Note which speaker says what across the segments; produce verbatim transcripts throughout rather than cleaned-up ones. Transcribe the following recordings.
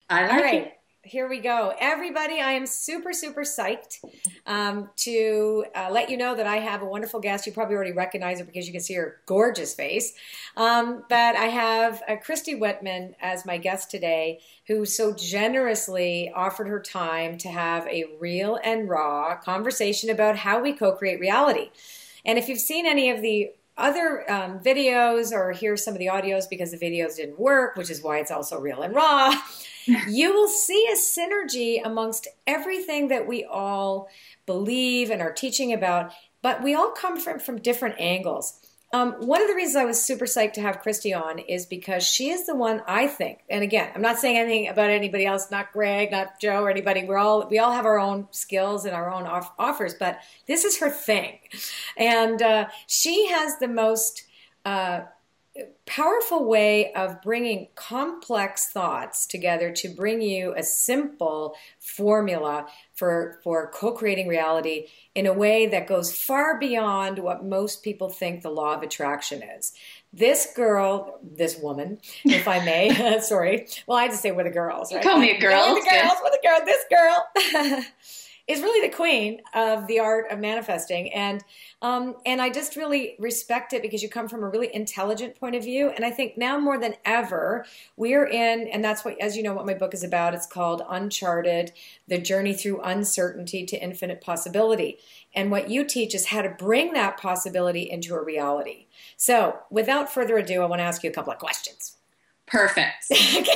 Speaker 1: I
Speaker 2: All
Speaker 1: like it.
Speaker 2: right, here we go. Everybody, I am super, super psyched um, to uh, let you know that I have a wonderful guest. You probably already recognize her because you can see her gorgeous face. Um, but I have uh, Christy Whitman as my guest today, who so generously offered her time to have a real and raw conversation about how we co-create reality. And if you've seen any of the other um, videos or hear some of the audios because the videos didn't work, which is why it's also real and raw, you will see a synergy amongst everything that we all believe and are teaching about, but we all come from, from different angles. Um, one of the reasons I was super psyched to have Christy on is because she is the one I think, and again, I'm not saying anything about anybody else, not Greg, not Joe or anybody. We're all we all have our own skills and our own off- offers, but this is her thing, and uh, she has the most uh, powerful way of bringing complex thoughts together to bring you a simple formula for for co-creating reality in a way that goes far beyond what most people think the law of attraction is. This girl, this woman, if I may, sorry. Well, I had to say we're the girls,
Speaker 1: You
Speaker 2: right?
Speaker 1: call me a girl.
Speaker 2: We're the girls, we're the girl, this girl. Is really the queen of the art of manifesting. And um, and I just really respect it because you come from a really intelligent point of view. And I think now more than ever, we're in, and that's what, as you know, what my book is about. It's called Uncharted, The Journey Through Uncertainty to Infinite Possibility. And what you teach is how to bring that possibility into a reality. So without further ado, I want to ask you a couple of questions.
Speaker 1: Perfect.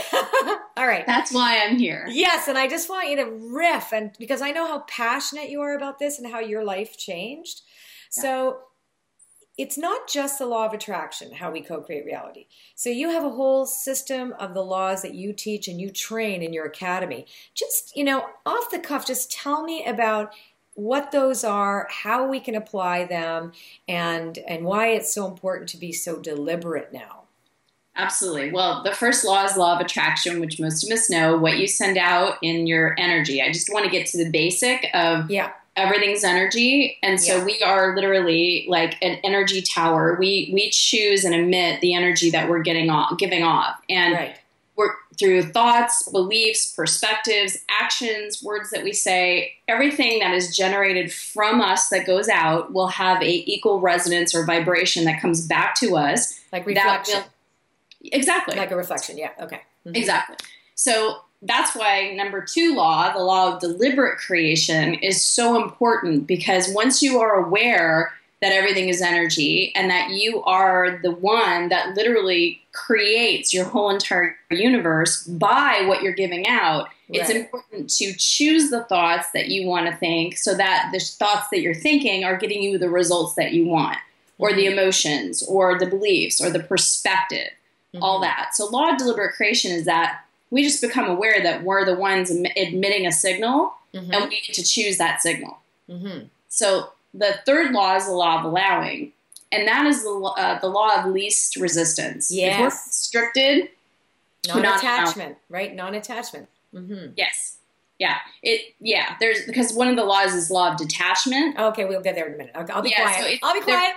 Speaker 2: All right.
Speaker 1: That's why I'm here.
Speaker 2: Yes, and I just want you to riff, and because I know how passionate you are about this and how your life changed.
Speaker 1: Yeah.
Speaker 2: So it's not just the law of attraction, how we co-create reality. So you have a whole system of the laws that you teach and you train in your academy. Just, you know, off the cuff, just tell me about what those are, how we can apply them, and and why it's so important to be so deliberate now.
Speaker 1: Absolutely. Well, the first law is law of attraction, which most of us know, what you send out in your energy. I just want to get to the basic of
Speaker 2: Yeah.
Speaker 1: everything's energy. And so
Speaker 2: Yeah.
Speaker 1: we are literally like an energy tower. We we choose and emit the energy that we're getting off, giving off. And
Speaker 2: Right.
Speaker 1: we're through thoughts, beliefs, perspectives, actions, words that we say, everything that is generated from us that goes out will have a equal resonance or vibration that comes back to us.
Speaker 2: Like
Speaker 1: That
Speaker 2: reflection.
Speaker 1: will- Exactly.
Speaker 2: Like a reflection. Yeah. Okay. Mhm.
Speaker 1: Exactly. So that's why number two law, the law of deliberate creation, is so important, because once you are aware that everything is energy and that you are the one that literally creates your whole entire universe by what you're giving out, it's
Speaker 2: Right.
Speaker 1: important to choose the thoughts that you want to think so that the thoughts that you're thinking are getting you the results that you want, or the emotions, or the beliefs, or the perspective. All that. So law of deliberate creation is that we just become aware that we're the ones em- emitting a signal,
Speaker 2: Mhm.
Speaker 1: and we get to choose that signal.
Speaker 2: Mhm.
Speaker 1: So the third law is the law of allowing, and that is the, lo- uh, the law of least resistance. If we're
Speaker 2: Yes.
Speaker 1: restricted, we're not allowed.
Speaker 2: Non-attachment, right? Non-attachment. Hmm.
Speaker 1: Yes. Yeah. It. Yeah. There's because one of the laws is law of detachment.
Speaker 2: Okay, we'll get there in a minute. I'll, I'll be
Speaker 1: Yeah,
Speaker 2: quiet.
Speaker 1: so it's-
Speaker 2: I'll be quiet.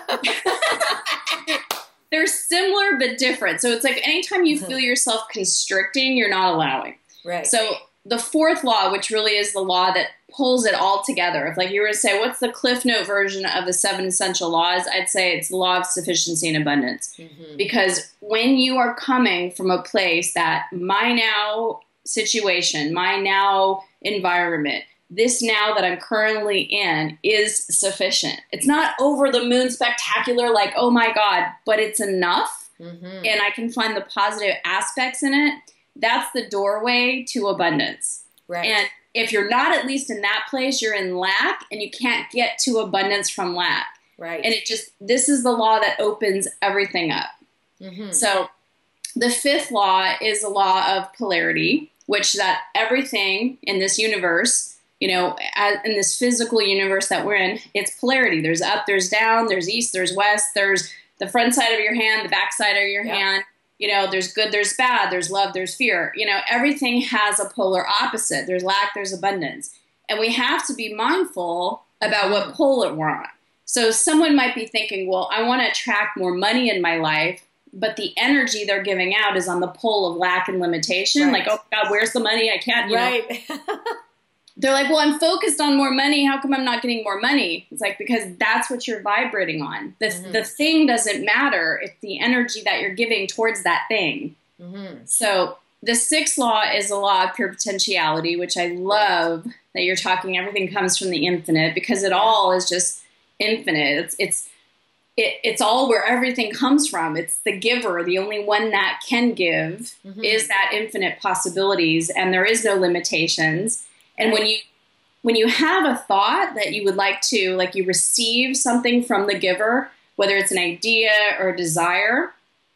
Speaker 1: They're similar but different. So it's like anytime you feel yourself constricting, you're not allowing.
Speaker 2: Right.
Speaker 1: So the fourth law, which really is the law that pulls it all together, if like you were to say, what's the Cliff Note version of the seven essential laws? I'd say it's the law of sufficiency and abundance.
Speaker 2: Mhm.
Speaker 1: Because when you are coming from a place that my now situation, my now environment, this now that I'm currently in is sufficient. It's not over the moon spectacular, like, oh my God, but it's enough.
Speaker 2: Mhm.
Speaker 1: And I can find the positive aspects in it. That's the doorway to abundance.
Speaker 2: Right.
Speaker 1: And if you're not at least in that place, you're in lack, and you can't get to abundance from lack.
Speaker 2: Right.
Speaker 1: And it just, this is the law that opens everything up.
Speaker 2: Mhm.
Speaker 1: So the fifth law is the law of polarity, which that everything in this universe, you know, as, in this physical universe that we're in, it's polarity. There's up, there's down, there's east, there's west, there's the front side of your hand, the back side of your
Speaker 2: Yeah.
Speaker 1: hand. You know, there's good, there's bad, there's love, there's fear. You know, everything has a polar opposite. There's lack, there's abundance. And we have to be mindful about what pole we're on. So someone might be thinking, well, I want to attract more money in my life. but the energy they're giving out is on the pole of lack and limitation.
Speaker 2: Right.
Speaker 1: Like, oh God, where's the money? I can't, you
Speaker 2: right.
Speaker 1: know. They're like, well, I'm focused on more money. How come I'm not getting more money? It's like, because that's what you're vibrating on. The, mm-hmm. the thing doesn't matter. It's the energy that you're giving towards that thing. Mm-hmm. So the sixth law is a law of pure potentiality, which I love that you're talking. Everything comes from the infinite, because it all is just infinite. It's, it's, it, it's all where everything comes from. It's the giver. The only one that can give mm-hmm. is that infinite possibilities, and there is no limitations. And when you when you have a thought that you would like to, like you receive something from the giver, whether it's an idea or a desire,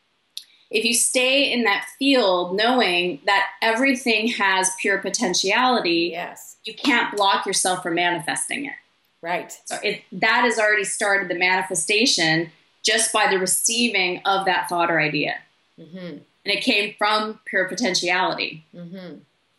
Speaker 1: if you stay in that field knowing that everything has pure potentiality,
Speaker 2: yes.
Speaker 1: you can't block yourself from manifesting it.
Speaker 2: Right.
Speaker 1: So it, that has already started the manifestation just by the receiving of that thought or idea. Mm-hmm. And it came from pure potentiality. Mm-hmm.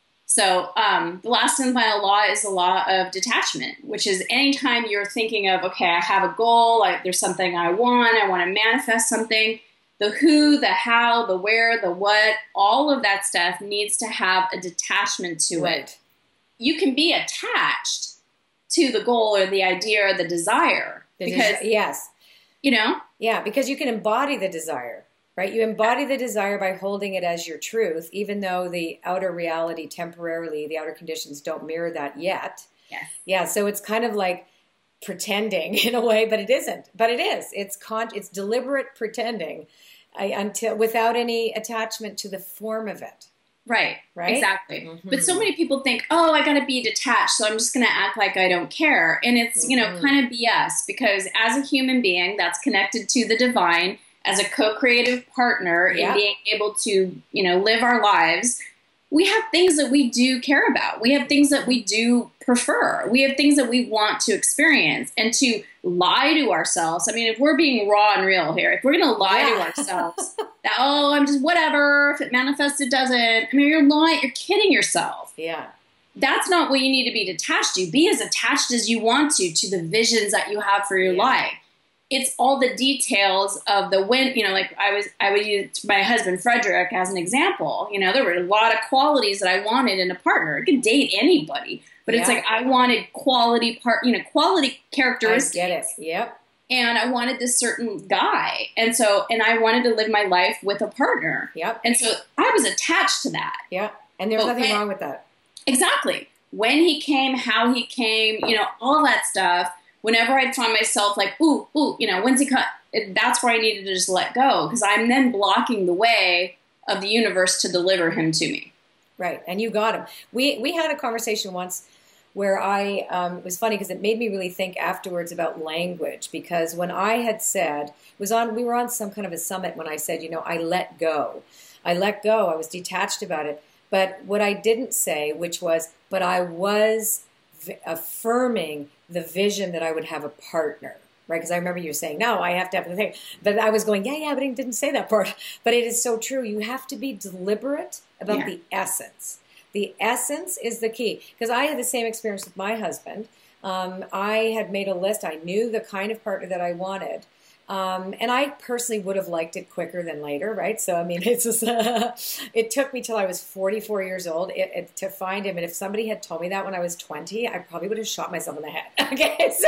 Speaker 1: So um, the last and final law is the law of detachment, which is anytime you're thinking of, okay, I have a goal, like there's something I want, I want to manifest something, the who, the how, the where, the what, all of that stuff needs to have a detachment to
Speaker 2: right.
Speaker 1: it. You can be attached to the goal or the idea or the desire.
Speaker 2: The
Speaker 1: because,
Speaker 2: des- yes.
Speaker 1: You know?
Speaker 2: Yeah, because you can embody the desire. Right? You embody the desire by holding it as your truth, even though the outer reality temporarily, the outer conditions don't mirror that yet.
Speaker 1: Yes.
Speaker 2: Yeah. So it's kind of like pretending in a way, but it isn't. But it is. It's con- It's deliberate pretending I, until without any attachment to the form of it.
Speaker 1: Right.
Speaker 2: Right.
Speaker 1: Exactly.
Speaker 2: Mm-hmm.
Speaker 1: But so many people think, oh, I got to be detached, so I'm just going to act like I don't care. And it's, mm-hmm. you know, kind of B S, because as a human being that's connected to the divine, as a co-creative partner
Speaker 2: yeah.
Speaker 1: in being able to, you know, live our lives, we have things that we do care about. We have things that we do prefer. We have things that we want to experience. And to lie to ourselves, I mean, if we're being raw and real here, if we're going to lie
Speaker 2: yeah.
Speaker 1: to ourselves that, oh, I'm just whatever, if it manifests, it doesn't. I mean, you're lying, you're kidding yourself.
Speaker 2: Yeah.
Speaker 1: That's not what you need to be detached to. Be as attached as you want to, to the visions that you have for your
Speaker 2: yeah.
Speaker 1: life. It's all the details of the when, you know, like I was, I would use my husband, Frederick, as an example. You know, there were a lot of qualities that I wanted in a partner. I could date anybody, but yeah. it's like, I wanted quality part, you know, quality characteristics.
Speaker 2: I get it. Yep.
Speaker 1: And I wanted this certain guy. And so, and I wanted to live my life with a partner.
Speaker 2: Yep.
Speaker 1: And so I was attached to that.
Speaker 2: Yeah. And there's
Speaker 1: but
Speaker 2: nothing
Speaker 1: when,
Speaker 2: wrong with that.
Speaker 1: Exactly. When he came, how he came, you know, all that stuff. Whenever I'd find myself like, ooh, ooh, you know, when's he cut? That's where I needed to just let go, because I'm then blocking the way of the universe to deliver him to me.
Speaker 2: Right, and you got him. We we had a conversation once where I, um, it was funny because it made me really think afterwards about language, because when I had said, it was on, we were on some kind of a summit when I said, you know, I let go. I let go, I was detached about it. But what I didn't say, which was, but I was v- affirming the vision that I would have a partner, right? Because I remember you saying, no, I have to have the thing. But I was going, yeah, yeah, but I didn't say that part. But it is so true. You have to be deliberate about yeah. the essence. The essence is the key. Because I had the same experience with my husband. Um, I had made a list. I knew the kind of partner that I wanted. Um, and I personally would have liked it quicker than later, right? So, I mean, it's just, uh, it took me till I was forty-four years old it, it, to find him. And if somebody had told me that when I was twenty, I probably would have shot myself in the head. Okay. So,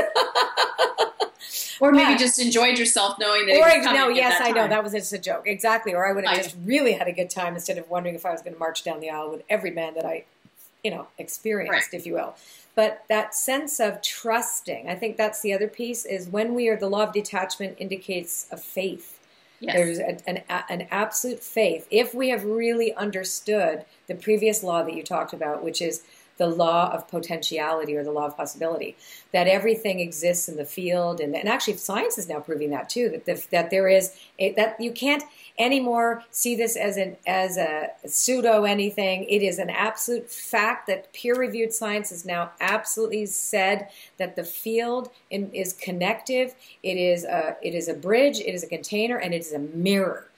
Speaker 1: or maybe yeah. just enjoyed yourself knowing that.
Speaker 2: Or,
Speaker 1: it was
Speaker 2: no, yes, I
Speaker 1: time.
Speaker 2: know. That was just a joke. Exactly. Or I would have
Speaker 1: I,
Speaker 2: just really had a good time instead of wondering if I was going to march down the aisle with every man that I, you know, experienced, right. if you will. But that sense of trusting, I think that's the other piece, is when we are, the law of detachment indicates a faith. Yes. There's a, an, an absolute faith. If we have really understood the previous law that you talked about, which is the law of potentiality or the law of possibility, that everything exists in the field. And, and actually science is now proving that too, that, the, that there is, a, that you can't anymore see this as an as a pseudo anything. It is an absolute fact that peer-reviewed science has now absolutely said that the field in, is connective. It is a it is a bridge. It is a container, and it is a mirror.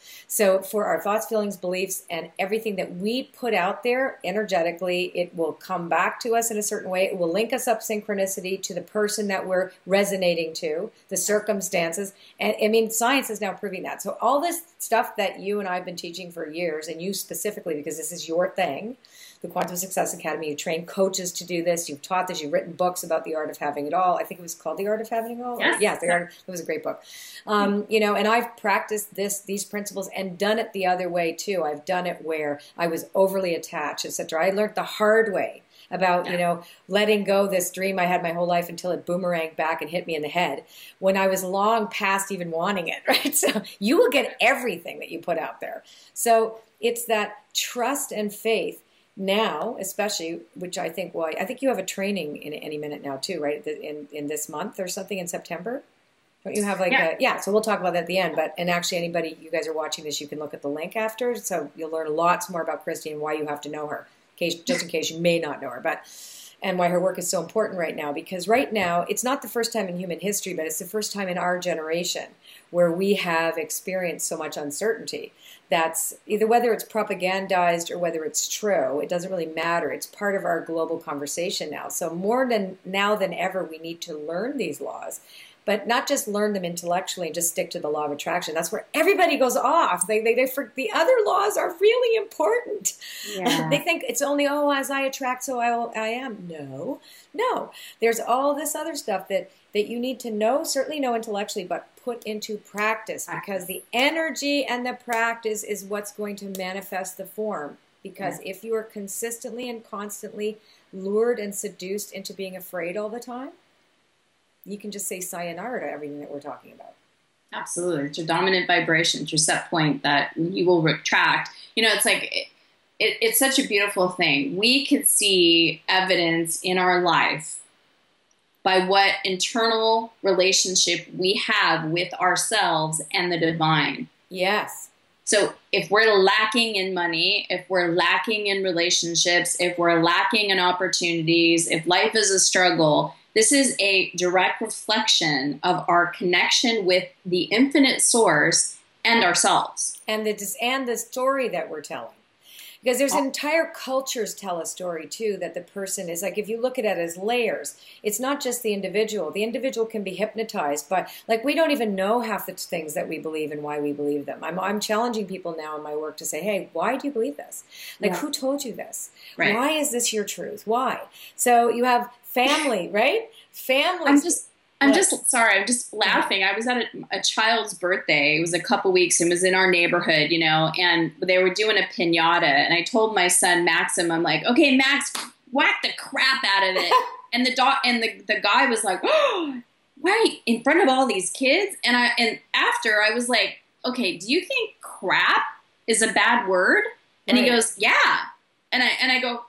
Speaker 2: So for our thoughts, feelings, beliefs, and everything that we put out there energetically, it will come back to us in a certain way. It will link us up synchronicity to the person that we're resonating to, the circumstances. And I mean, science is now proving that. So all this stuff that you and I have been teaching for years, and you specifically, because this is your thing, the Quantum Success Academy, you train coaches to do this. You've taught this. You've written books about the art of having it all. I think it was called The Art of Having It All.
Speaker 1: Yes.
Speaker 2: Yeah, the art. It was a great book. Um, you know, and I've practiced this, these principles, and done it the other way too. I've done it where I was overly attached, et cetera. I learned the hard way about, yeah. you know, letting go this dream I had my whole life until it boomeranged back and hit me in the head when I was long past even wanting it, right? So you will get everything that you put out there. So it's that trust and faith. Now, especially, which I think, well, I think you have a training in any minute now too, right? In in this month or something in September, don't you have like
Speaker 1: yeah.
Speaker 2: a yeah? So we'll talk about that at the end. But and actually, anybody you guys are watching this, you can look at the link after, so you'll learn lots more about Christy and why you have to know her, in case, just in case you may not know her, but. And why her work is so important right now, because right now it's not the first time in human history, but it's the first time in our generation where we have experienced so much uncertainty. That's either whether it's propagandized or whether it's true, it doesn't really matter. It's part of our global conversation now. So more than now than ever, we need to learn these laws, but not just learn them intellectually and just stick to the law of attraction. That's where everybody goes off. They, they, they for, the other laws are really important. Yeah. They think it's only, oh, as I attract, so I, I am. No, no. There's all this other stuff that, that you need to know, certainly know intellectually, but put into practice, practice. Because the energy and the practice is what's going to manifest the form. Because yeah. if you are consistently and constantly lured and seduced into being afraid all the time, you can just say sayonara to everything that we're talking about.
Speaker 1: Absolutely. It's your dominant vibration, it's your set point that you will retract. You know, it's like, it, it, it's such a beautiful thing. We can see evidence in our life by what internal relationship we have with ourselves and the divine.
Speaker 2: Yes.
Speaker 1: So if we're lacking in money, if we're lacking in relationships, if we're lacking in opportunities, if life is a struggle, this is a direct reflection of our connection with the infinite source and ourselves.
Speaker 2: And the, and the story that we're telling. Because there's entire cultures tell a story too, that the person is like, if you look at it as layers, it's not just the individual. The individual can be hypnotized, but like we don't even know half the things that we believe and why we believe them. I'm, I'm challenging people now in my work to say, hey, why do you believe this? Like, yeah. who told you this? Right. Why is this your truth? Why? So you have family, right? Family.
Speaker 1: I'm just... I'm just sorry. I'm just laughing. I was at a, a child's birthday. It was a couple weeks and was in our neighborhood, you know, and they were doing a piñata. And I told my son, Maxim, I'm like, okay, Max, whack the crap out of it. And the dog and the, the guy was like, oh, wait, in front of all these kids. And I, and after I was like, okay, do you think crap is a bad word? And right. he goes, yeah. And I, and I go,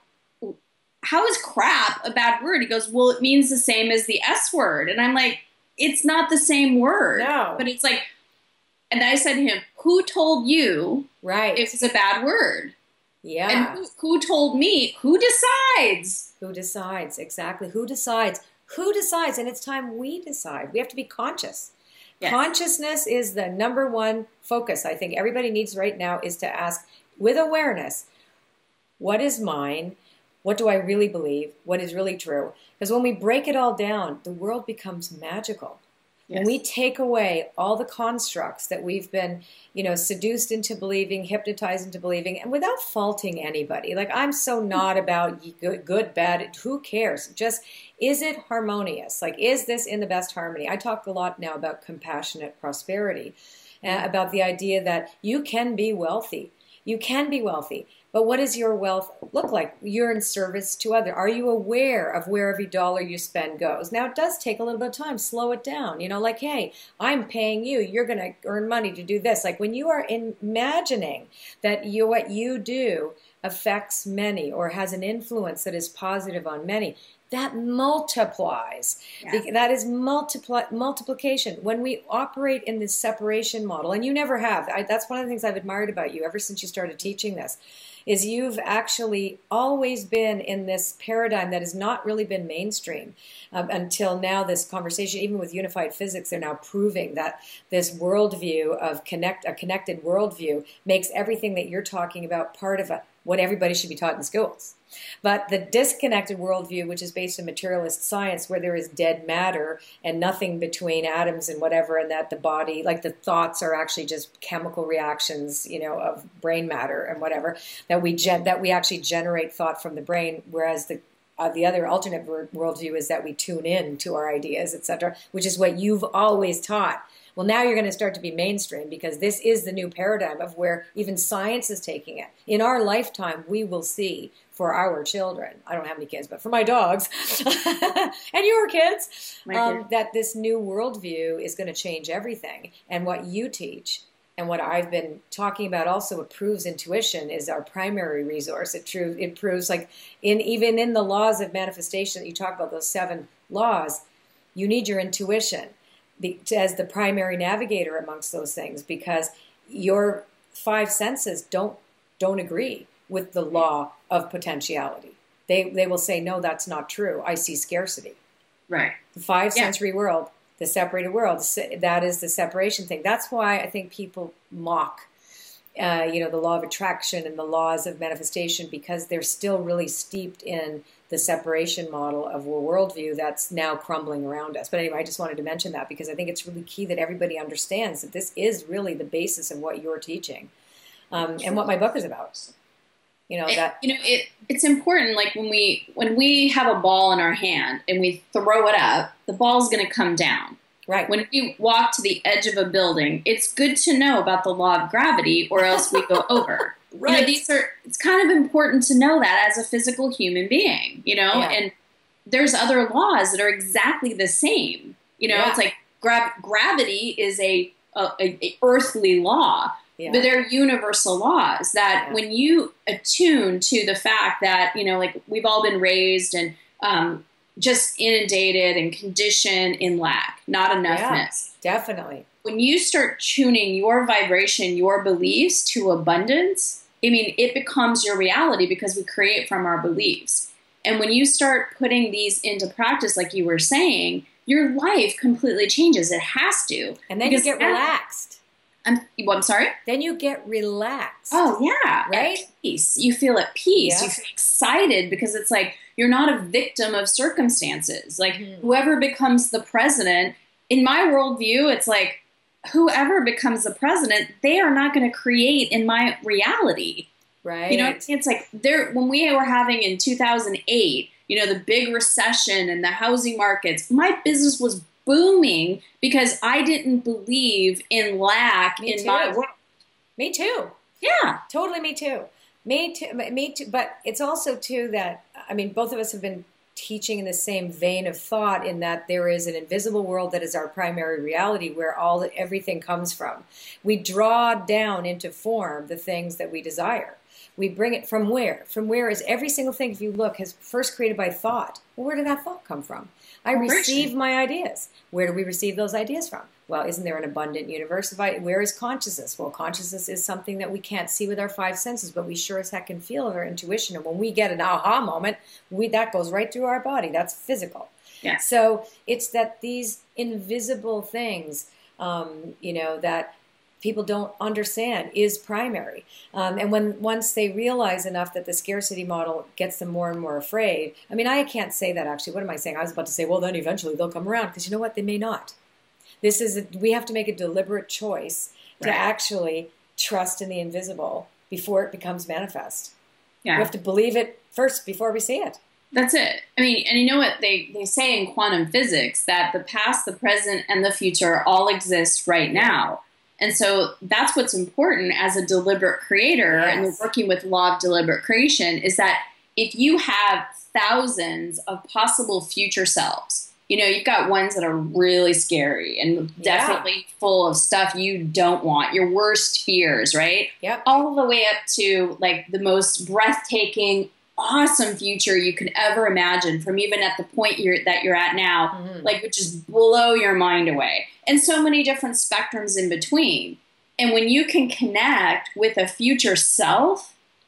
Speaker 1: how is crap a bad word? He goes, well, it means the same as the S word. And I'm like, it's not the same word.
Speaker 2: No.
Speaker 1: But it's like, and I said to him, who told you
Speaker 2: right.
Speaker 1: if it's a bad word?
Speaker 2: Yeah.
Speaker 1: And who, who told me? Who decides?
Speaker 2: Who decides? Exactly. Who decides? Who decides? And it's time we decide. We have to be conscious. Yes. Consciousness is the number one focus. I think everybody needs right now is to ask with awareness, what is mine? What do I really believe? What is really true? Because when we break it all down, the world becomes magical. Yes. When we take away all the constructs that we've been, you know, seduced into believing, hypnotized into believing, and without faulting anybody. Like, I'm so not about good, good, bad. Who cares? Just, is it harmonious? Like, is this in the best harmony? I talk a lot now about compassionate prosperity, uh, about the idea that you can be wealthy. You can be wealthy. But what does your wealth look like? You're in service to others. Are you aware of where every dollar you spend goes? Now, it does take a little bit of time. Slow it down. You know, like, hey, I'm paying you. You're going to earn money to do this. Like, when you are imagining that you, what you do affects many or has an influence that is positive on many, that multiplies. Yeah. That is multiply, multiplication. When we operate in this separation model, and you never have, I, that's one of the things I've admired about you ever since you started teaching this. is you've actually always been in this paradigm that has not really been mainstream um, until now. This conversation, even with unified physics, they're now proving that this worldview of connect a connected worldview makes everything that you're talking about part of a, what everybody should be taught in schools. But the disconnected worldview, which is based on materialist science, where there is dead matter and nothing between atoms and whatever, and that the body, like the thoughts are actually just chemical reactions, you know, of brain matter and whatever, that we gen- that we actually generate thought from the brain, whereas the uh, the other alternate worldview is that we tune in to our ideas, et cetera, which is what you've always taught. Well, now you're going to start to be mainstream because this is the new paradigm of where even science is taking it. In our lifetime, we will see for our children, I don't have any kids, but for my dogs and your kids, um, that this new worldview is going to change everything. And what you teach and what I've been talking about also, it proves intuition is our primary resource. It, true, it proves like in even in the laws of manifestation that you talk about, those seven laws, you need your intuition as the primary navigator amongst those things, because your five senses don't don't agree with the law of potentiality. They they will say, no, that's not true. I see scarcity.
Speaker 1: Right.
Speaker 2: The five
Speaker 1: yeah.
Speaker 2: sensory world, the separated world, that is the separation thing. That's why I think people mock, uh, you know, the law of attraction and the laws of manifestation, because they're still really steeped in the separation model of a worldview that's now crumbling around us. But anyway, I just wanted to mention that because I think it's really key that everybody understands that this is really the basis of what you're teaching um, and what my book is about. You know,
Speaker 1: it,
Speaker 2: that
Speaker 1: you know it. It's important. Like when we when we have a ball in our hand and we throw it up, the ball's going to come down.
Speaker 2: Right.
Speaker 1: When we walk to the edge of a building, it's good to know about the law of gravity, or else we go over. Right. You know, these are. It's kind of important to know that as a physical human being. You know,
Speaker 2: yeah.
Speaker 1: and there's other laws that are exactly the same. You know,
Speaker 2: yeah.
Speaker 1: it's like gra- gravity is a, a, a earthly law.
Speaker 2: Yeah.
Speaker 1: But they're universal laws that yeah. when you attune to the fact that, you know, like we've all been raised and um, just inundated and conditioned in lack, not enoughness.
Speaker 2: Yeah, definitely.
Speaker 1: When you start tuning your vibration, your beliefs to abundance, I mean, it becomes your reality because we create from our beliefs. And when you start putting these into practice, like you were saying, your life completely changes. It has to.
Speaker 2: And then you get relaxed.
Speaker 1: I'm, well, I'm sorry?
Speaker 2: Then you get relaxed.
Speaker 1: Oh, yeah.
Speaker 2: Right?
Speaker 1: At peace. You feel at peace.
Speaker 2: Yeah.
Speaker 1: You feel excited because it's like you're not a victim of circumstances. Like
Speaker 2: mm-hmm.
Speaker 1: whoever becomes the president, in my worldview, it's like whoever becomes the president, they are not going to create in my reality.
Speaker 2: Right.
Speaker 1: You know, it's like there when we were having in two thousand eight, you know, the big recession and the housing markets, my business was booming because I didn't believe in lack
Speaker 2: me
Speaker 1: in
Speaker 2: too.
Speaker 1: my world.
Speaker 2: Me too.
Speaker 1: Yeah.
Speaker 2: Totally me too. Me too. Me too. But it's also too that, I mean, both of us have been teaching in the same vein of thought in that there is an invisible world that is our primary reality where all everything comes from. We draw down into form the things that we desire. We bring it from where? From where is every single thing, if you look, is first created by thought. Well, where did that thought come from? I receive my ideas. Where do we receive those ideas from? Well, isn't there an abundant universe? If I, where is consciousness? Well, consciousness is something that we can't see with our five senses, but we sure as heck can feel with our intuition. And when we get an aha moment, we that goes right through our body. That's physical.
Speaker 1: Yeah.
Speaker 2: So it's that these invisible things, um, you know, that people don't understand is primary. Um, and when once they realize enough that the scarcity model gets them more and more afraid, I mean, I can't say that actually. What am I saying? I was about to say, well, then eventually they'll come around, because you know what? They may not. This is, a, we have to make a deliberate choice to
Speaker 1: right.
Speaker 2: actually trust in the invisible before it becomes manifest.
Speaker 1: Yeah.
Speaker 2: We have to believe it first before we see it.
Speaker 1: That's it. I mean, and you know what they, they say in quantum physics, that the past, the present, and the future all exist right now. And so that's what's important as a deliberate creator,
Speaker 2: yes.
Speaker 1: and you're working with law of deliberate creation, is that if you have thousands of possible future selves, you know, you've got ones that are really scary and definitely
Speaker 2: yeah.
Speaker 1: full of stuff you don't want, your worst fears, right?
Speaker 2: Yep.
Speaker 1: All the way up to like the most breathtaking, awesome future you could ever imagine, from even at the point you're, that you're at now, mm-hmm. like would just blow your mind away. And so many different spectrums in between. And when you can connect with a future self,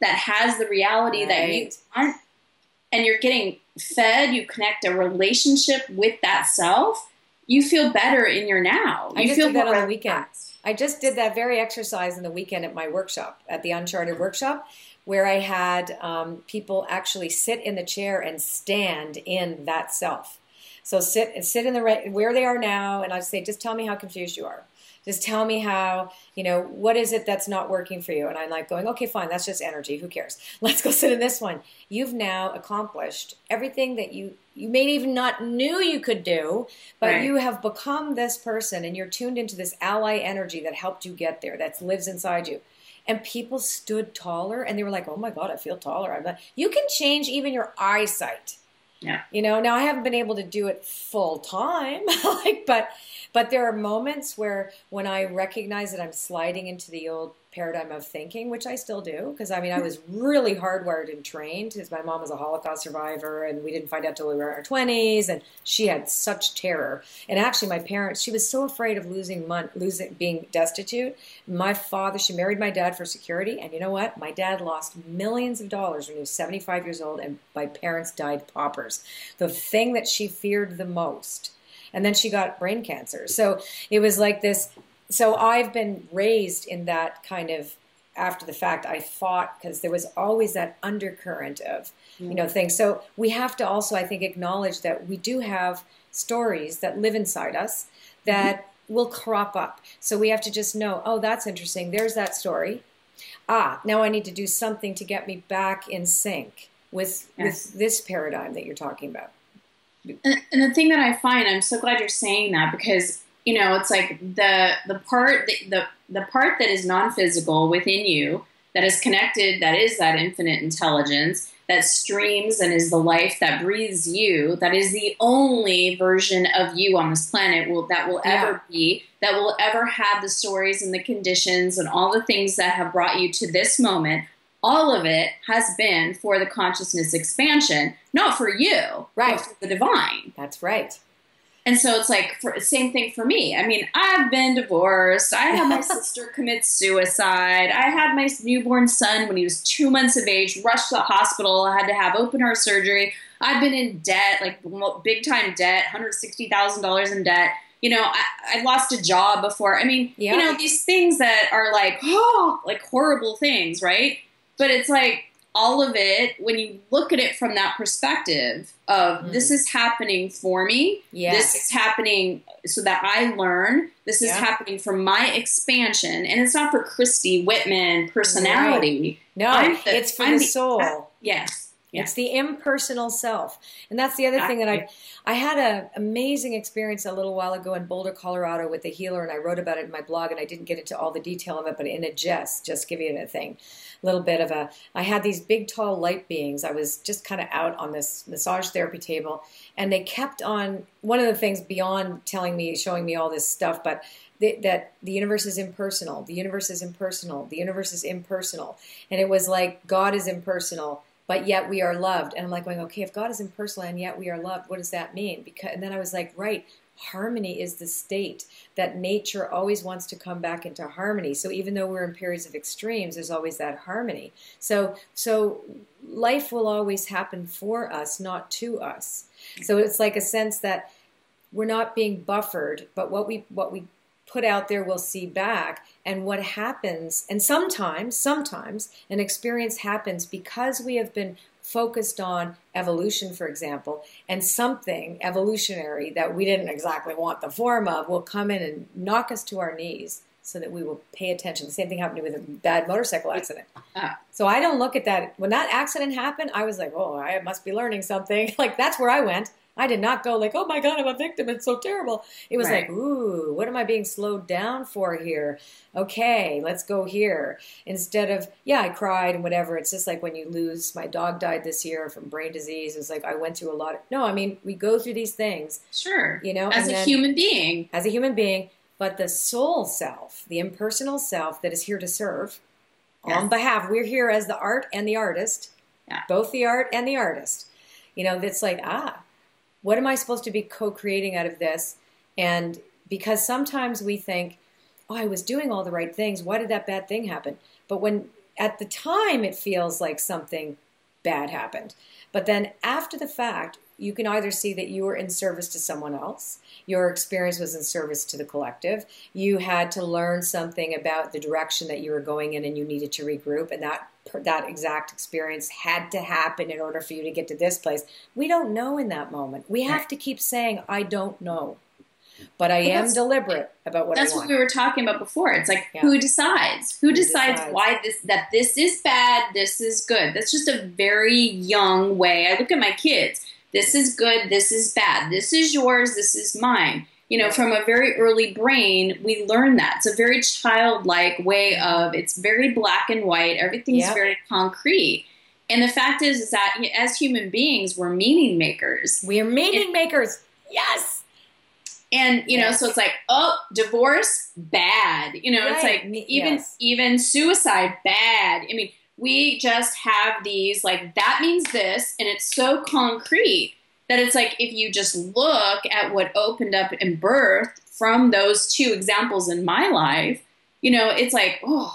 Speaker 1: that has the reality
Speaker 2: right.
Speaker 1: that you aren't, and you're getting fed, you connect a relationship with that self, you feel better in your now. You
Speaker 2: I just
Speaker 1: feel
Speaker 2: did that
Speaker 1: more
Speaker 2: on the weekend.
Speaker 1: relaxed.
Speaker 2: I just did that very exercise in the weekend at my workshop, at the Uncharted workshop, where I had um, people actually sit in the chair and stand in that self. So sit sit in the right, where they are now, and I say, just tell me how confused you are. Just tell me how, you know, what is it that's not working for you? And I'm like going, okay, fine, that's just energy. Who cares? Let's go sit in this one. You've now accomplished everything that you, you may even not knew you could do, but
Speaker 1: Right.
Speaker 2: you have become this person, and you're tuned into this ally energy that helped you get there, that lives inside you. And people stood taller, and they were like, oh my God, I feel taller. I'm like, you can change even your eyesight.
Speaker 1: Yeah.
Speaker 2: You know, now I haven't been able to do it full time, like, but but there are moments where when I recognize that I'm sliding into the old paradigm of thinking, which I still do, because I mean, I was really hardwired and trained, because my mom was a Holocaust survivor, and we didn't find out till we were in our twenties, and she had such terror. And actually, my parents, she was so afraid of losing money, losing, being destitute. My father, she married my dad for security, and you know what? My dad lost millions of dollars when he was seventy-five years old, and my parents died paupers. The thing that she feared the most. And then she got brain cancer. So it was like this. So I've been raised in that kind of, after the fact, I fought, because there was always that undercurrent of, you know, things. So we have to also, I think, acknowledge that we do have stories that live inside us that mm-hmm. will crop up. So we have to just know, oh, that's interesting. There's that story. Ah, now I need to do something to get me back in sync with, yes. with this paradigm that you're talking about.
Speaker 1: And, and the thing that I find, I'm so glad you're saying that, because, you know, it's like the the part that, the the part that is non-physical within you, that is connected, that is that infinite intelligence, that streams and is the life that breathes you, that is the only version of you on this planet will that will ever yeah. be, that will ever have the stories and the conditions and all the things that have brought you to this moment. All of it has been for the consciousness expansion, not for you,
Speaker 2: right?
Speaker 1: But for the divine.
Speaker 2: That's right.
Speaker 1: And so it's like, for, same thing for me. I mean, I've been divorced. I had my sister commit suicide. I had my newborn son when he was two months of age, rushed to the hospital. I had to have open heart surgery. I've been in debt, like big time debt, one hundred sixty thousand dollars in debt. You know, I, I lost a job before. I mean, yeah. you know, these things that are like, oh, like horrible things, right? But it's like all of it, when you look at it from that perspective of mm. this is happening for me, yes. this is happening so that I learn, this is yeah. happening for my expansion, and it's not for Christy Whitman personality.
Speaker 2: Right. No, the, it's for I'm the soul. The,
Speaker 1: yes. Yeah.
Speaker 2: It's the impersonal self. And that's the other thing that I I had an amazing experience a little while ago in Boulder, Colorado with a healer, and I wrote about it in my blog, and I didn't get into all the detail of it, but in a jest, just give you a thing, a little bit of a, I had these big, tall light beings. I was just kind of out on this massage therapy table, and they kept on, one of the things beyond telling me, showing me all this stuff, but the, that the universe is impersonal, the universe is impersonal, the universe is impersonal. And it was like, God is impersonal, but yet we are loved. And I'm like going, okay, if God is impersonal and yet we are loved, what does that mean? Because, and then I was like, right, harmony is the state that nature always wants to come back into harmony. So even though we're in periods of extremes, there's always that harmony. So, so life will always happen for us, not to us. So it's like a sense that we're not being buffered, but what we, what we put out there we'll see back. And what happens, and sometimes, sometimes an experience happens because we have been focused on evolution, for example, and something evolutionary that we didn't exactly want the form of will come in and knock us to our knees so that we will pay attention. The same thing happened with a bad motorcycle accident. Uh, so I don't look at that. When that accident happened, I was like, oh, I must be learning something. Like, that's where I went. I did not go like, oh my God, I'm a victim. It's so terrible. It was right. like, ooh, what am I being slowed down for here? Okay, let's go here. Instead of, yeah, I cried and whatever. It's just like when you lose, my dog died this year from brain disease. It was like, I went through a lot of, no, I mean, we go through these things.
Speaker 1: Sure.
Speaker 2: You know,
Speaker 1: as a
Speaker 2: then,
Speaker 1: human being.
Speaker 2: As a human being. But the soul self, the impersonal self that is here to serve yes. on behalf, we're here as the art and the artist, yeah. both the art and the artist. You know, that's like, ah, what am I supposed to be co-creating out of this? And because sometimes we think, oh, I was doing all the right things. Why did that bad thing happen? But when at the time, it feels like something bad happened. But then after the fact, you can either see that you were in service to someone else, your experience was in service to the collective, you had to learn something about the direction that you were going in and you needed to regroup, and that that exact experience had to happen in order for you to get to this place. We don't know in that moment. We have to keep saying, I don't know. But I am deliberate about what I want.
Speaker 1: That's what we were talking about before. It's like,
Speaker 2: yeah.
Speaker 1: who decides? Who, who decides, decides why this, that this is bad, this is good? That's just a very young way. I look at my kids. This is good, this is bad. This is yours, this is mine. You know, from a very early brain, we learn that. It's a very childlike way of, it's very black and white. Everything's yep. very concrete. And the fact is, is that as human beings, we're meaning makers.
Speaker 2: We are meaning and, makers. Yes.
Speaker 1: And, you
Speaker 2: yes.
Speaker 1: know, so it's like, oh, divorce, bad. You know, right. it's like even,
Speaker 2: yes.
Speaker 1: even suicide, bad. I mean, we just have these, like, that means this, and it's so concrete that it's like if you just look at what opened up and birthed from those two examples in my life, you know, it's like, oh,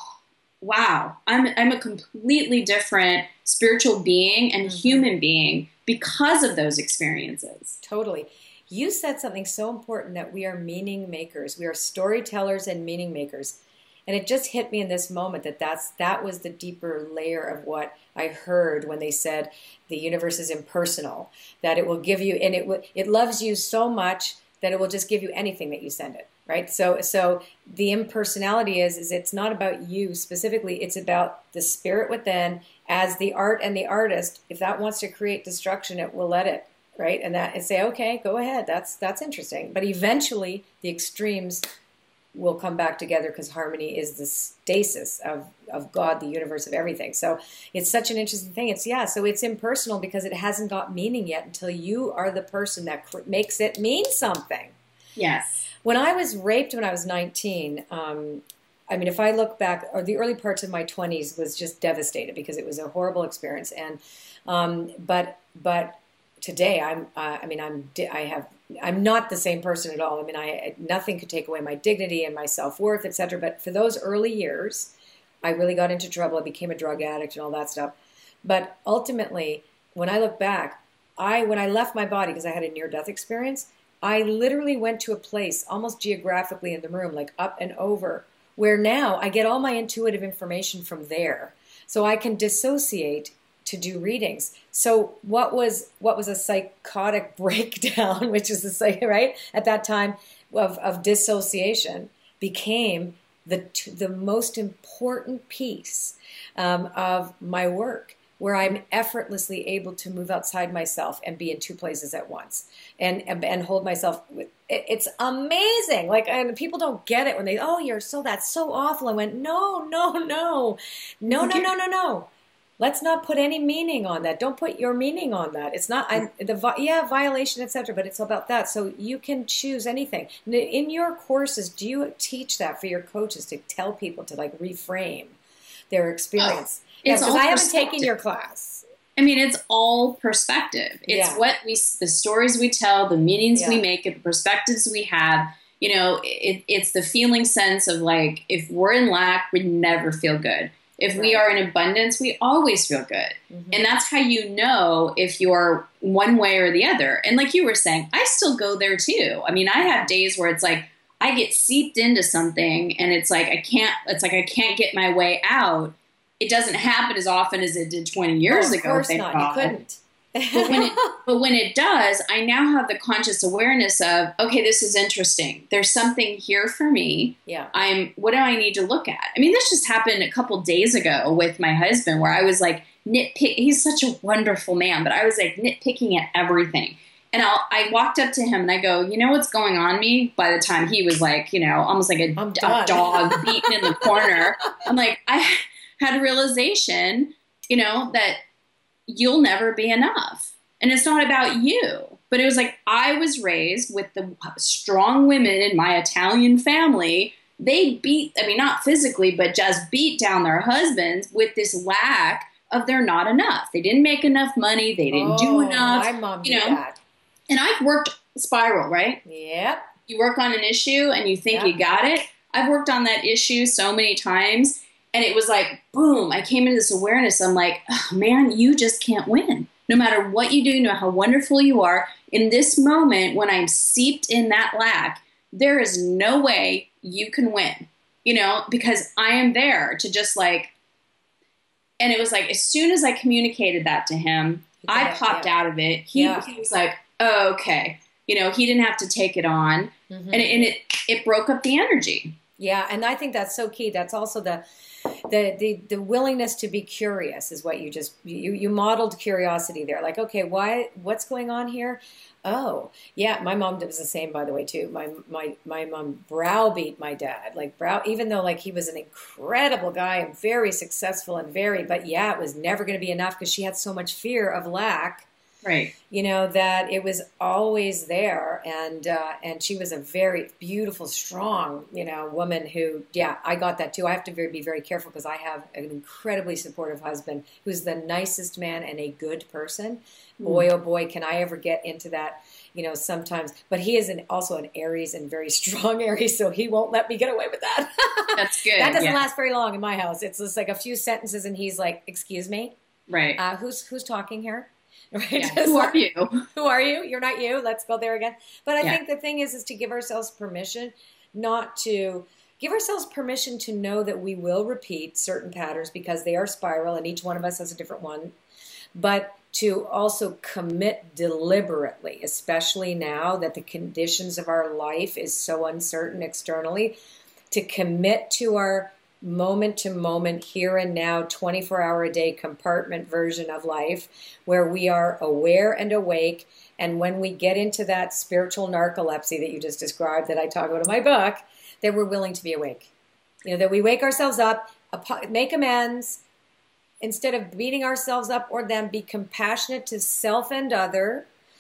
Speaker 1: wow, I'm I'm a completely different spiritual being and mm-hmm. human being because of those experiences.
Speaker 2: Totally. You said something so important, that we are meaning makers. We are storytellers and meaning makers. And it just hit me in this moment that that's, that was the deeper layer of what I heard when they said the universe is impersonal, that it will give you, and it it loves you so much that it will just give you anything that you send it, right? So so the impersonality is, is it's not about you specifically, it's about the spirit within as the art and the artist. If that wants to create destruction, it will let it, right? And that and say, okay, go ahead, that's that's interesting. But eventually the extremes will come back together, because harmony is the stasis of, of God, the universe, of everything. So it's such an interesting thing. It's, yeah, so it's impersonal because it hasn't got meaning yet until you are the person that cr- makes it mean something.
Speaker 1: Yes.
Speaker 2: When I was raped when I was nineteen, um, I mean, if I look back, or the early parts of my twenties was just devastated because it was a horrible experience. And, um, but, but today I'm, uh, I mean, I'm, I have, I'm not the same person at all. I mean, I nothing could take away my dignity and my self-worth, et cetera. But for those early years, I really got into trouble. I became a drug addict and all that stuff. But ultimately, when I look back, I when I left my body, because I had a near-death experience, I literally went to a place almost geographically in the room, like up and over, where now I get all my intuitive information from there. So I can dissociate to do readings. So what was what was a psychotic breakdown, which is the psych, right at that time of, of dissociation, became the the most important piece um, of my work, where I'm effortlessly able to move outside myself and be in two places at once, and and, and hold myself. With, it, it's amazing. Like, and people don't get it when they, oh, you're so that's so awful. I went, no, no, no, no, no, no, no, no. Let's not put any meaning on that. Don't put your meaning on that. It's not I, the yeah violation, et cetera. But it's about that. So you can choose anything. In your courses, do you teach that for your coaches to tell people to like reframe their experience?
Speaker 1: Oh, it's
Speaker 2: because I haven't taken your class.
Speaker 1: I mean, it's all perspective. It's
Speaker 2: yeah.
Speaker 1: what we, the stories we tell, the meanings
Speaker 2: yeah.
Speaker 1: we make, the perspectives we have. You know, it, it's the feeling sense of like, if we're in lack, we never feel good. If
Speaker 2: right.
Speaker 1: we are in abundance, we always feel good. Mm-hmm. And that's how you know if you're one way or the other. And like you were saying, I still go there too. I mean, I have days where it's like, I get seeped into something and it's like, I can't, it's like, I can't get my way out. It doesn't happen as often as it did twenty years
Speaker 2: oh,
Speaker 1: ago.
Speaker 2: Of course not. God. You couldn't.
Speaker 1: but, when it, but when it does, I now have the conscious awareness of, okay, this is interesting. There's something here for me.
Speaker 2: Yeah.
Speaker 1: I'm, what do I need to look at? I mean, this just happened a couple days ago with my husband, where I was like nitpick. He's such a wonderful man, but I was like nitpicking at everything. And I'll, I walked up to him and I go, you know what's going on me? By the time he was like, you know, almost like a, a dog beaten in the corner. I'm like, I had a realization, you know, that you'll never be enough. And it's not about you. But it was like, I was raised with the strong women in my Italian family. They beat, I mean, not physically, but just beat down their husbands with this lack of they're not enough. They didn't make enough money. They didn't
Speaker 2: oh,
Speaker 1: do enough.
Speaker 2: My mom did
Speaker 1: you know?
Speaker 2: that.
Speaker 1: And I've worked spiral, right?
Speaker 2: Yep.
Speaker 1: You work on an issue and you think
Speaker 2: yep.
Speaker 1: you got it. I've worked on that issue so many times. And it was like, boom, I came into this awareness. I'm like, oh, man, you just can't win. No matter what you do, no matter how wonderful you are, in this moment when I'm seeped in that lack, there is no way you can win, you know, because I am there to just like, and it was like, as soon as I communicated that to him, I popped yeah. out of it. He, yeah. he was like, oh, okay. You know, he didn't have to take it on. Mm-hmm. And, it, and it, it broke up the energy.
Speaker 2: Yeah. And I think that's so key. That's also the, the, the, the willingness to be curious is what you just, you, you modeled curiosity there. Like, okay, why, what's going on here? Oh, yeah. My mom was the same, by the way, too. My, my, my mom browbeat my dad, like brow, even though like he was an incredible guy and very successful and very, but yeah, it was never going to be enough because she had so much fear of lack.
Speaker 1: Right.
Speaker 2: You know, that it was always there. And, uh, and she was a very beautiful, strong, you know, woman who, yeah, I got that too. I have to very, be very careful because I have an incredibly supportive husband who's the nicest man and a good person. Mm. Boy, oh boy, can I ever get into that, you know, sometimes, but he is an, also an Aries and very strong Aries. So he won't let me get away with that.
Speaker 1: That's good.
Speaker 2: That doesn't
Speaker 1: yeah.
Speaker 2: last very long in my house. It's just like a few sentences and he's like, excuse me.
Speaker 1: Right.
Speaker 2: Uh, who's, who's talking here? Right?
Speaker 1: Yeah. Who are you?
Speaker 2: Who are you? You're not you. Let's go there again. But I
Speaker 1: yeah.
Speaker 2: think the thing is, is to give ourselves permission not to give ourselves permission to know that we will repeat certain patterns because they are spiral and each one of us has a different one. But to also commit deliberately, especially now that the conditions of our life is so uncertain externally, to commit to our moment to moment, here and now, twenty-four hour a day compartment version of life where we are aware and awake. And when we get into that spiritual narcolepsy that you just described, that I talk about in my book, that we're willing to be awake. You know, that we wake ourselves up, make amends, instead of beating ourselves up or them, be compassionate to self and other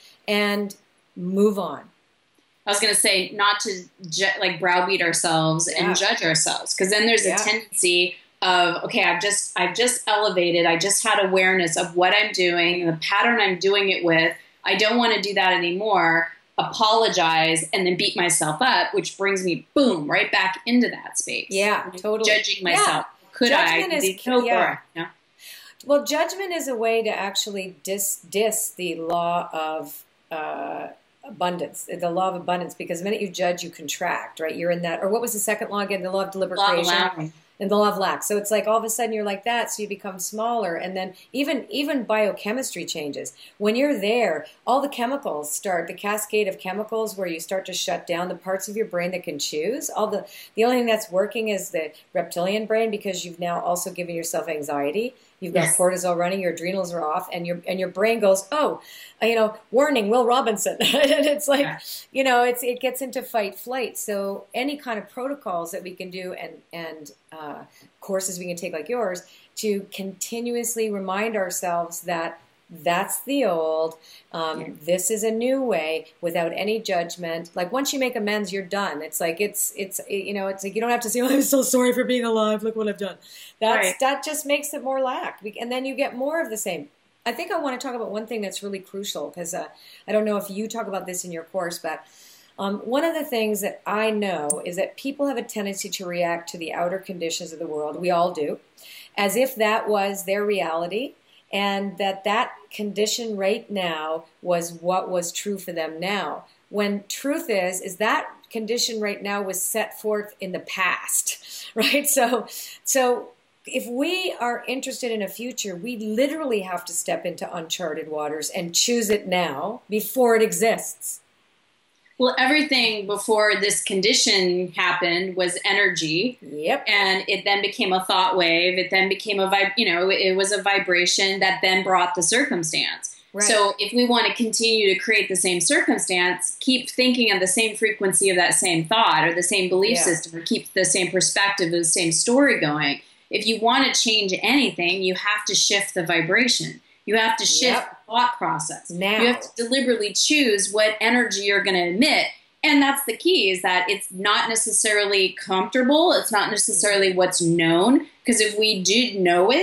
Speaker 2: and move on.
Speaker 1: I was going to say not to ju- like browbeat ourselves yeah. and judge ourselves, because then there's yeah. a tendency of, okay, I've just I've just elevated. I just had awareness of what I'm doing and the pattern I'm doing it with. I don't want to do that anymore. Apologize and then beat myself up, which brings me, boom, right back into that space.
Speaker 2: Yeah, totally.
Speaker 1: Judging myself.
Speaker 2: Yeah.
Speaker 1: Could
Speaker 2: judgment
Speaker 1: I?
Speaker 2: Is,
Speaker 1: no
Speaker 2: yeah.
Speaker 1: no?
Speaker 2: Well, judgment is a way to actually dis, dis the law of uh, abundance, the law of abundance, because the minute you judge, you contract, right? You're in that, or what was the second law again? The law of deliberate
Speaker 1: law
Speaker 2: creation.
Speaker 1: Of
Speaker 2: and the law of lack. So it's like all of a sudden you're like that, so you become smaller. And then even even biochemistry changes. When you're there, all the chemicals start, the cascade of chemicals where you start to shut down the parts of your brain that can choose. All the the only thing that's working is the reptilian brain, because you've now also given yourself anxiety. You've got yes. cortisol running, your adrenals are off, and your and your brain goes, oh, you know, warning, Will Robinson. And it's like, yeah. you know, it's it gets into fight flight. So any kind of protocols that we can do and and uh, courses we can take like yours to continuously remind ourselves that that's the old, um, yeah. this is a new way, without any judgment. Like once you make amends, you're done. It's like, it's, it's, you know, it's like, you don't have to say, oh, I'm so sorry for being alive. Look what I've done. That's, right. That just makes it more lack. And then you get more of the same. I think I want to talk about one thing that's really crucial, because uh, I don't know if you talk about this in your course, but um, one of the things that I know is that people have a tendency to react to the outer conditions of the world. We all do, as if that was their reality. And that that condition right now was what was true for them now. When truth is, is that condition right now was set forth in the past, right? So, so if we are interested in a future, we literally have to step into uncharted waters and choose it now before it exists.
Speaker 1: Well, everything before this condition happened was energy.
Speaker 2: Yep.
Speaker 1: And it then became a thought wave. It then became a vib- you know, it was a vibration that then brought the circumstance. Right. So if we want to continue to create the same circumstance, keep thinking of the same frequency of that same thought or the same belief yeah. system, or keep the same perspective of the same story going. If you want to change anything, you have to shift the vibration. You have to shift yep. the thought process.
Speaker 2: Now.
Speaker 1: You have to deliberately choose what energy you're going to emit. And that's the key, is that it's not necessarily comfortable. It's not necessarily what's known. Because if we do know it,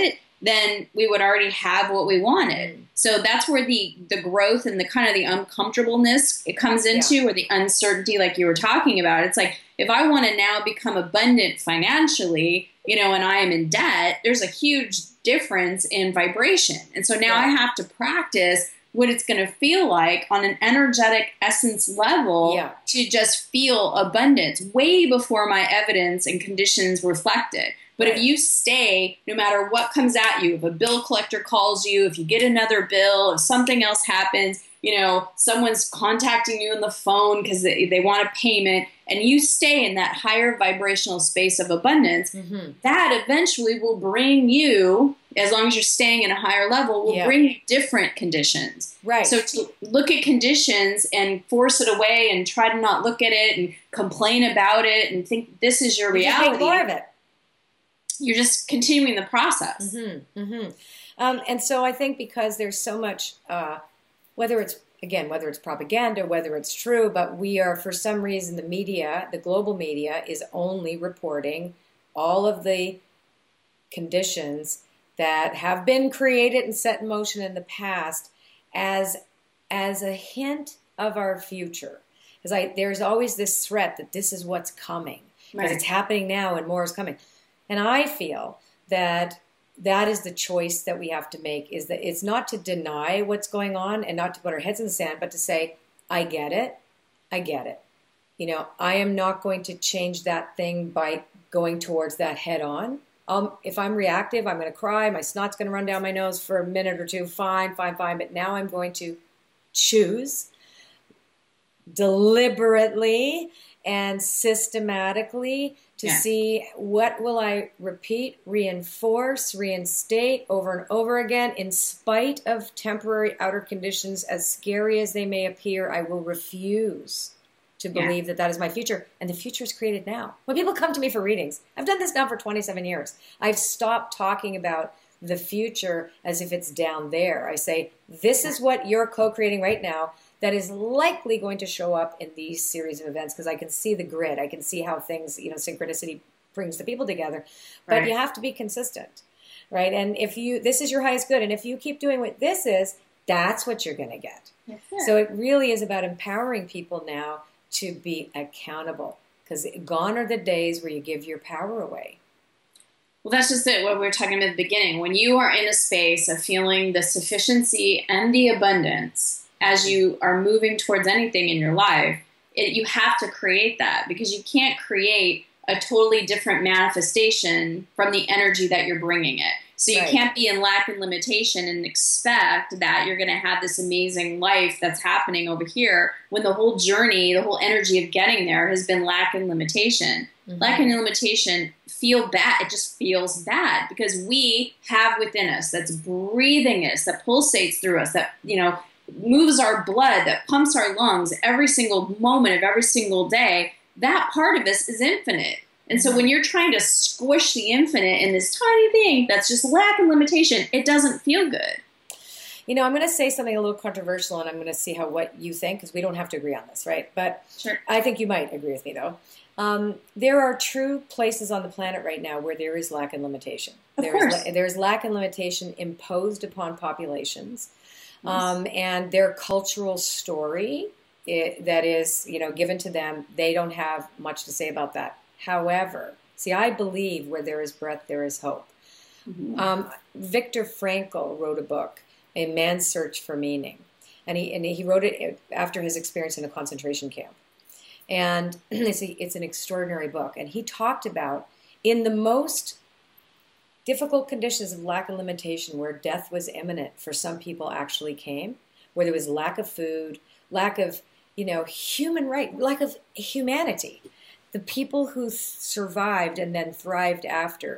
Speaker 1: then we would already have what we wanted. So that's where the the growth and the kind of the uncomfortableness it comes into, yeah. or the uncertainty, like you were talking about. It's like, if I want to now become abundant financially, you know, and I am in debt, there's a huge difference in vibration. And so now yeah. I have to practice what it's going to feel like on an energetic essence level yeah. to just feel abundance way before my evidence and conditions reflect it. But right. if you stay, no matter what comes at you, if a bill collector calls you, if you get another bill, if something else happens, you know, someone's contacting you on the phone because they, they want a payment, and you stay in that higher vibrational space of abundance, mm-hmm. that eventually will bring you, as long as you're staying in a higher level, will yeah. bring you different conditions.
Speaker 2: Right.
Speaker 1: So to look at conditions and force it away and try to not look at it and complain about it and think this is your reality.
Speaker 2: Make more of it.
Speaker 1: You're just continuing the process.
Speaker 2: Mm-hmm, mm-hmm. Um, and so I think because there's so much, uh, whether it's, again, whether it's propaganda, whether it's true, but we are, for some reason, the media, the global media, is only reporting all of the conditions that have been created and set in motion in the past as, as a hint of our future. Because I, there's always this threat that this is what's coming. Because right. it's happening now and more is coming. And I feel that that is the choice that we have to make, is that it's not to deny what's going on and not to put our heads in the sand, but to say, I get it. I get it. You know, I am not going to change that thing by going towards that head on. Um, if I'm reactive, I'm going to cry. My snot's going to run down my nose for a minute or two. Fine, fine, fine. But now I'm going to choose deliberately and systematically to yeah. see what will I repeat, reinforce, reinstate over and over again. In spite of temporary outer conditions, as scary as they may appear, I will refuse to believe yeah. that that is my future. And the future is created now. When people come to me for readings, I've done this now for twenty-seven years. I've stopped talking about the future as if it's down there. I say, this is what you're co-creating right now that is likely going to show up in these series of events, because I can see the grid. I can see how things, you know, synchronicity brings the people together. But right. you have to be consistent, right? And if you, this is your highest good, and if you keep doing what this is, that's what you're going to get. Yes, so it really is about empowering people now to be accountable, because gone are the days where you give your power away.
Speaker 1: Well, that's just it, what we were talking about at the beginning. When you are in a space of feeling the sufficiency and the abundance as you are moving towards anything in your life, it, you have to create that, because you can't create a totally different manifestation from the energy that you're bringing it. So you right. can't be in lack and limitation and expect that you're going to have this amazing life that's happening over here when the whole journey, the whole energy of getting there has been lack and limitation. Mm-hmm. Lack and limitation feel bad. It just feels bad because we have within us, that's breathing us, that pulsates through us, that, you know, moves our blood, that pumps our lungs every single moment of every single day. That part of us is infinite. And so when you're trying to squish the infinite in this tiny thing that's just lack and limitation, it doesn't feel good.
Speaker 2: You know, I'm going to say something a little controversial, and I'm going to see how what you think, because we don't have to agree on this, right? But sure. I think you might agree with me, though. Um, there are true places on the planet right now where there is lack and limitation.
Speaker 1: Of
Speaker 2: there
Speaker 1: course.
Speaker 2: Is, there is lack and limitation imposed upon populations. Yes. Um, and their cultural story it, that is, you know, given to them, they don't have much to say about that. However, see, I believe where there is breath, there is hope. Mm-hmm. Um, Viktor Frankl wrote a book, A Man's Search for Meaning. And he, and he wrote it after his experience in a concentration camp. And it's, a, it's an extraordinary book. And he talked about, in the most difficult conditions of lack and limitation, where death was imminent for some people actually came, where there was lack of food, lack of, you know, human right, lack of humanity. The people who survived and then thrived after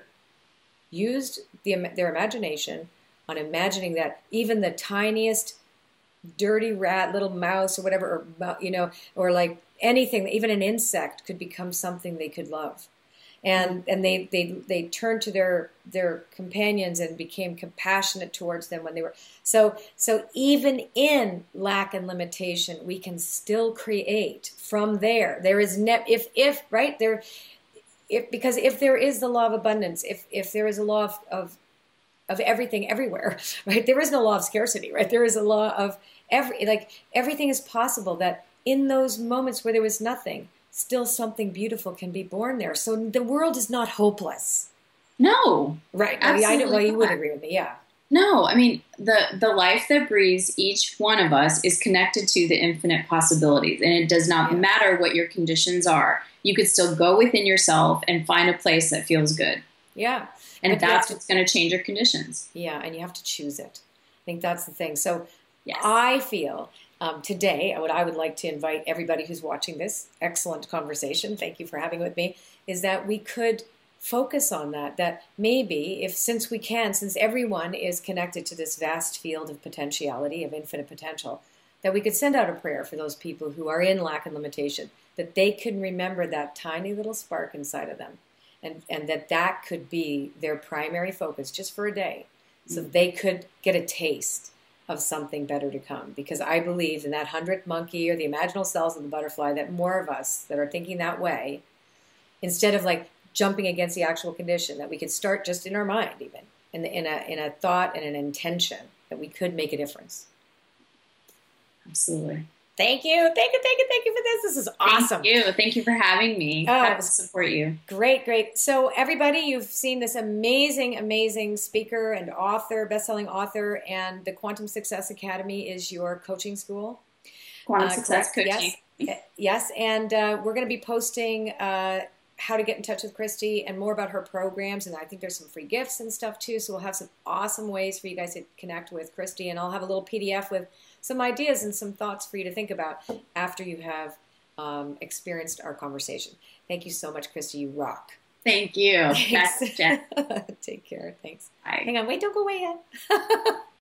Speaker 2: used the, their imagination on imagining that even the tiniest dirty rat, little mouse or whatever, or, you know, or like anything, even an insect could become something they could love. And and they, they, they turned to their their companions and became compassionate towards them when they were. So so even in lack and limitation, we can still create from there. There is ne- if if right there, if because if there is the law of abundance, if if there is a law of, of of everything everywhere, right? There is no law of scarcity, right? There is a law of every, like everything is possible, that in those moments where there was nothing, still something beautiful can be born there. So the world is not hopeless.
Speaker 1: No.
Speaker 2: Right. Well, I know, well, you would agree with me. Yeah.
Speaker 1: No, I mean, the, the life that breathes each one of us is connected to the infinite possibilities. And it does not yeah. matter what your conditions are. You could still go within yourself and find a place that feels good.
Speaker 2: Yeah.
Speaker 1: And, and that's what's going to change your conditions.
Speaker 2: Yeah. And you have to choose it. I think that's the thing. So
Speaker 1: yes.
Speaker 2: I feel um, today, what I would like to invite everybody who's watching this excellent conversation, thank you for having it with me, is that we could focus on that, that maybe if, since we can, since everyone is connected to this vast field of potentiality, of infinite potential, that we could send out a prayer for those people who are in lack and limitation, that they can remember that tiny little spark inside of them, and, and that that could be their primary focus just for a day, so mm-hmm. they could get a taste of something better to come. Because I believe in that hundredth monkey or the imaginal cells of the butterfly, that more of us that are thinking that way, instead of like jumping against the actual condition, that we could start just in our mind, even in, in a in a thought and an intention, that we could make a difference.
Speaker 1: Absolutely.
Speaker 2: Thank you, thank you, thank you, thank you for this. This is awesome.
Speaker 1: Thank you, thank you for having me.
Speaker 2: Oh,
Speaker 1: I will support you.
Speaker 2: Great, great. So everybody, you've seen this amazing, amazing speaker and author, best-selling author, and the Quantum Success Academy is your coaching school.
Speaker 1: Quantum
Speaker 2: uh,
Speaker 1: Success
Speaker 2: correct?
Speaker 1: Coaching.
Speaker 2: Yes, yes, and uh, we're going to be posting Uh, how to get in touch with Christy and more about her programs. And I think there's some free gifts and stuff too. So we'll have some awesome ways for you guys to connect with Christy. And I'll have a little P D F with some ideas and some thoughts for you to think about after you have um, experienced our conversation. Thank you so much, Christy. You rock.
Speaker 1: Thank you.
Speaker 2: Thanks. Take care. Thanks.
Speaker 1: Bye.
Speaker 2: Hang on. Wait, don't go away yet.